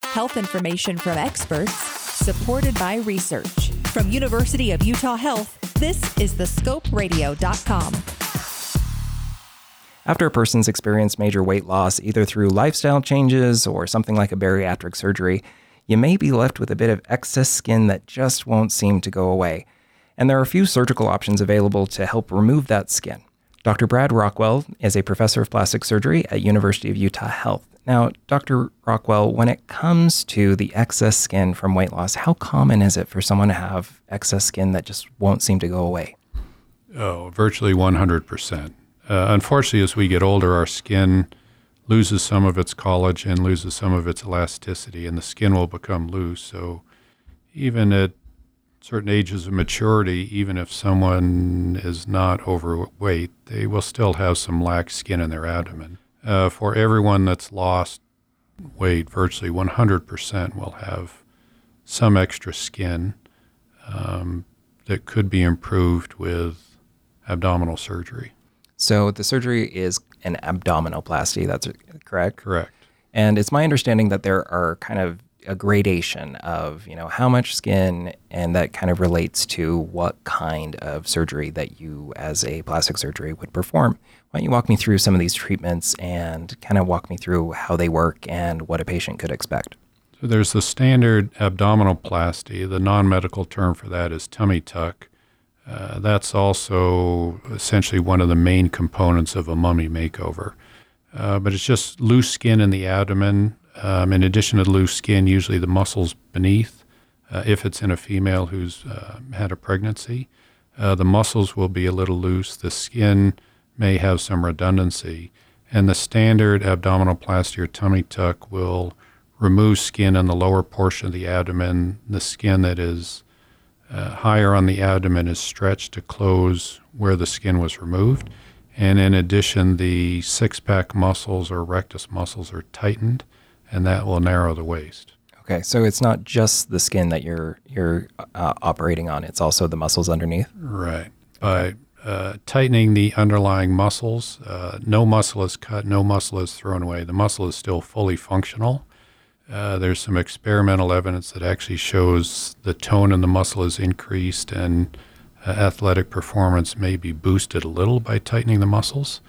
Health information from experts, supported by research. From University of Utah Health, this is thescoperadio.com. After a person's experienced major weight loss, either through lifestyle changes or something like a bariatric surgery, you may be left with a bit of excess skin that just won't seem to go away. And there are a few surgical options available to help remove that skin. Dr. Brad Rockwell is a professor of plastic surgery at University of Utah Health. Now, Dr. Rockwell, when it comes to the excess skin from weight loss, how common is it for someone to have excess skin that just won't seem to go away? Oh, virtually 100%. Unfortunately, as we get older, our skin loses some of its collagen, loses some of its elasticity, and the skin will become loose. So even at certain ages of maturity, even if someone is not overweight, they will still have some lax skin in their abdomen. For everyone that's lost weight, virtually 100% will have some extra skin that could be improved with abdominal surgery. So the surgery is an abdominoplasty, that's correct? Correct. And it's my understanding that there are kind of a gradation of, how much skin, and that kind of relates to what kind of surgery that you as a plastic surgery would perform. Why don't you walk me through some of these treatments and kind of walk me through how they work and what a patient could expect? So there's the standard abdominoplasty. The non-medical term for that is tummy tuck. That's also essentially one of the main components of a mummy makeover. But it's just loose skin in the abdomen. In addition to the loose skin, usually the muscles beneath, if it's in a female who's had a pregnancy, the muscles will be a little loose. The skin may have some redundancy. And the standard abdominoplasty or tummy tuck will remove skin in the lower portion of the abdomen. The skin that is higher on the abdomen is stretched to close where the skin was removed. And in addition, the six-pack muscles or rectus muscles are tightened, and that will narrow the waist. Okay, so it's not just the skin that you're operating on, it's also the muscles underneath? Right. By tightening the underlying muscles, no muscle is cut, no muscle is thrown away. The muscle is still fully functional. There's some experimental evidence that actually shows the tone in the muscle is increased, and athletic performance may be boosted a little by tightening the muscles.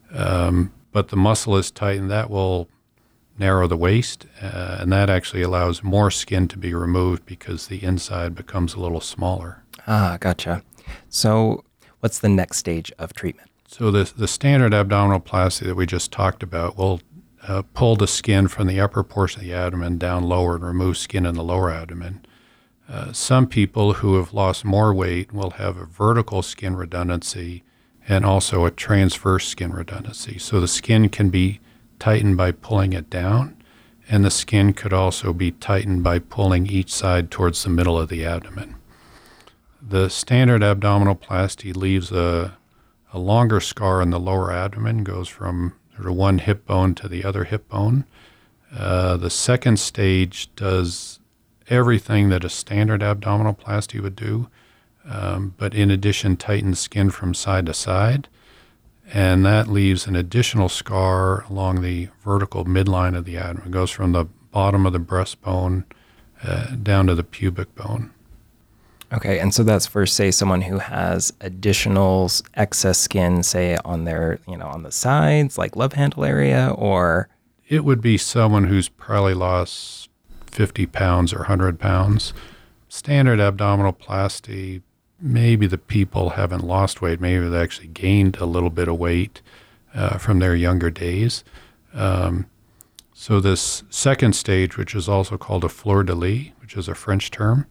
But the muscle is tightened, that will narrow the waist, and that actually allows more skin to be removed because the inside becomes a little smaller. Ah, gotcha. So what's the next stage of treatment? So the standard abdominoplasty that we just talked about will pull the skin from the upper portion of the abdomen down lower and remove skin in the lower abdomen. Some people who have lost more weight will have a vertical skin redundancy and also a transverse skin redundancy. So the skin can be tightened by pulling it down, and the skin could also be tightened by pulling each side towards the middle of the abdomen. The standard abdominoplasty leaves a longer scar in the lower abdomen, goes from one hip bone to the other hip bone. The second stage does everything that a standard abdominoplasty would do, but in addition tightens skin from side to side, and that leaves an additional scar along the vertical midline of the abdomen. It goes from the bottom of the breastbone down to the pubic bone. Okay, and so that's for, say, someone who has additional excess skin, say, on their, on the sides, like love handle area, or? It would be someone who's probably lost 50 pounds or 100 pounds. Standard abdominoplasty, maybe the people haven't lost weight. Maybe they actually gained a little bit of weight from their younger days. So this second stage, which is also called a fleur-de-lis, which is a French term,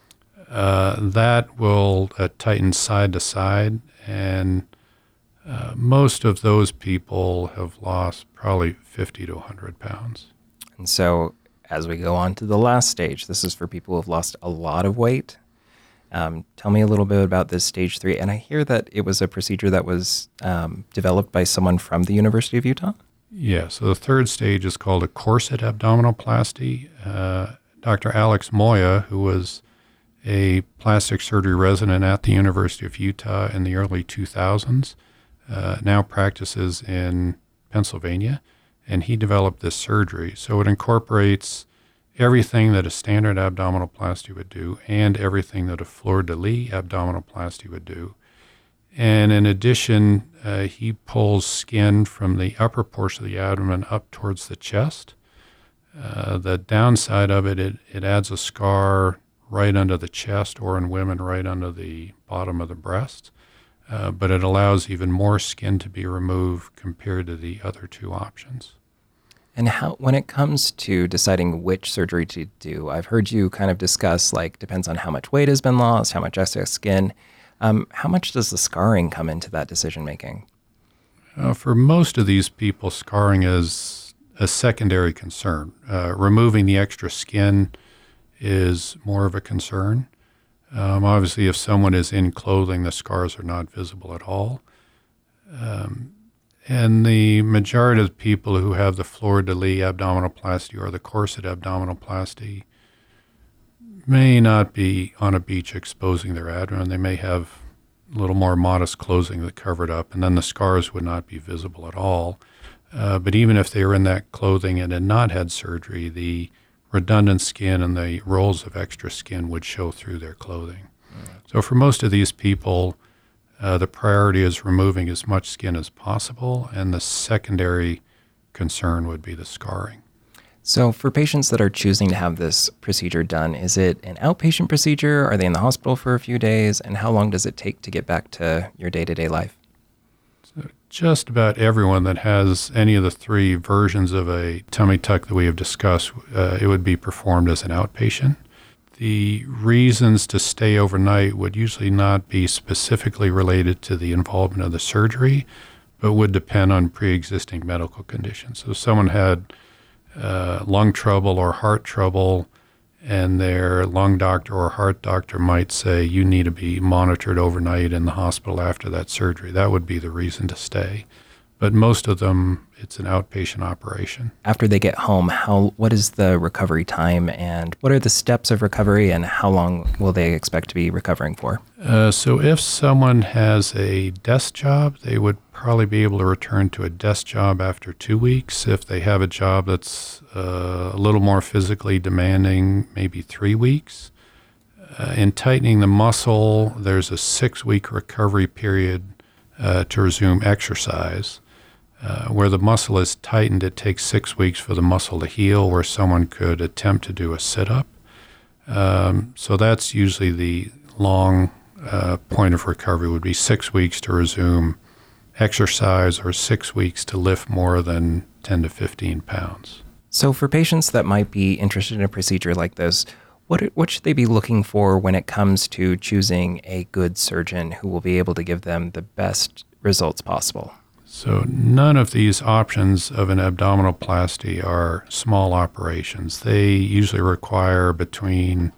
that will tighten side to side, and most of those people have lost probably 50 to 100 pounds. And so as we go on to the last stage, this is for people who have lost a lot of weight. Tell me a little bit about this stage 3. And I hear that it was a procedure that was developed by someone from the University of Utah? Yeah, so the third stage is called a corset abdominoplasty. Dr. Alex Moya, who was a plastic surgery resident at the University of Utah in the early 2000s, now practices in Pennsylvania, and he developed this surgery. So it incorporates everything that a standard abdominoplasty would do and everything that a fleur-de-lis abdominoplasty would do. And in addition, he pulls skin from the upper portion of the abdomen up towards the chest. The downside of it adds a scar right under the chest, or in women, right under the bottom of the breast. But it allows even more skin to be removed compared to the other two options. And when it comes to deciding which surgery to do, I've heard you kind of discuss, depends on how much weight has been lost, how much excess skin. How much does the scarring come into that decision-making? For most of these people, scarring is a secondary concern. Removing the extra skin is more of a concern. Obviously, if someone is in clothing, the scars are not visible at all. And the majority of the people who have the fleur-de-lis abdominoplasty or the corset abdominoplasty may not be on a beach exposing their abdomen. They may have a little more modest clothing that covered up, and then the scars would not be visible at all. But even if they were in that clothing and had not had surgery, the redundant skin and the rolls of extra skin would show through their clothing. So for most of these people, the priority is removing as much skin as possible, and the secondary concern would be the scarring. So for patients that are choosing to have this procedure done, is it an outpatient procedure? Are they in the hospital for a few days? And how long does it take to get back to your day-to-day life? So just about everyone that has any of the three versions of a tummy tuck that we have discussed, it would be performed as an outpatient. The reasons to stay overnight would usually not be specifically related to the involvement of the surgery, but would depend on pre-existing medical conditions. So if someone had lung trouble or heart trouble, and their lung doctor or heart doctor might say, you need to be monitored overnight in the hospital after that surgery, that would be the reason to stay. But most of them, it's an outpatient operation. After they get home, what is the recovery time, and what are the steps of recovery, and how long will they expect to be recovering for? So if someone has a desk job, they would probably be able to return to a desk job after 2 weeks. If they have a job that's a little more physically demanding, maybe 3 weeks. In tightening the muscle, there's a 6-week recovery period to resume exercise. Where the muscle is tightened, it takes 6 weeks for the muscle to heal, where someone could attempt to do a sit-up. So that's usually the long point of recovery, would be 6 weeks to resume exercise, or 6 weeks to lift more than 10 to 15 pounds. So for patients that might be interested in a procedure like this, what should they be looking for when it comes to choosing a good surgeon who will be able to give them the best results possible? So none of these options of an abdominoplasty are small operations. They usually require between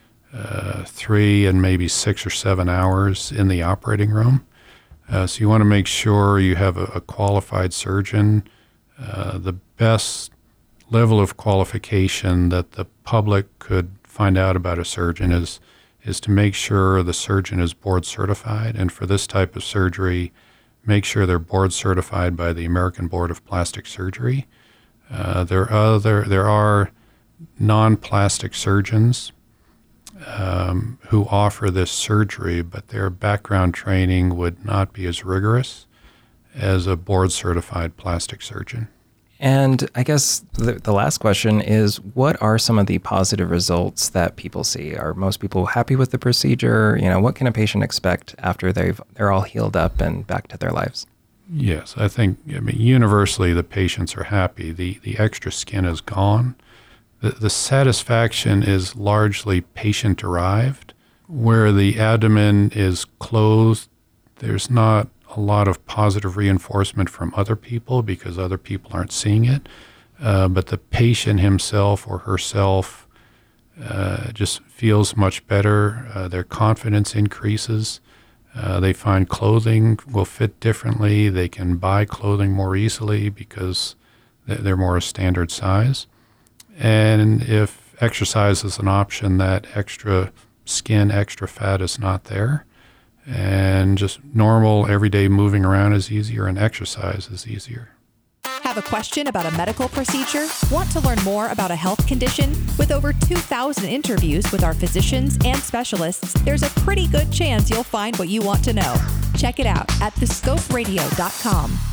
3 and maybe 6 or 7 hours in the operating room. So you want to make sure you have a qualified surgeon. The best level of qualification that the public could find out about a surgeon is to make sure the surgeon is board certified. And for this type of surgery, make sure they're board certified by the American Board of Plastic Surgery. There are non-plastic surgeons who offer this surgery, but their background training would not be as rigorous as a board-certified plastic surgeon. And I guess the last question is, what are some of the positive results that people see? Are most people happy with the procedure? What can a patient expect after they're all healed up and back to their lives? Yes, I think universally the patients are happy. The extra skin is gone. The satisfaction is largely patient-derived. Where the abdomen is closed, there's not a lot of positive reinforcement from other people because other people aren't seeing it. But the patient himself or herself just feels much better. Their confidence increases. They find clothing will fit differently. They can buy clothing more easily because they're more a standard size. And if exercise is an option, that extra skin, extra fat is not there. And just normal, everyday moving around is easier, and exercise is easier. Have a question about a medical procedure? Want to learn more about a health condition? With over 2,000 interviews with our physicians and specialists, there's a pretty good chance you'll find what you want to know. Check it out at thescoperadio.com.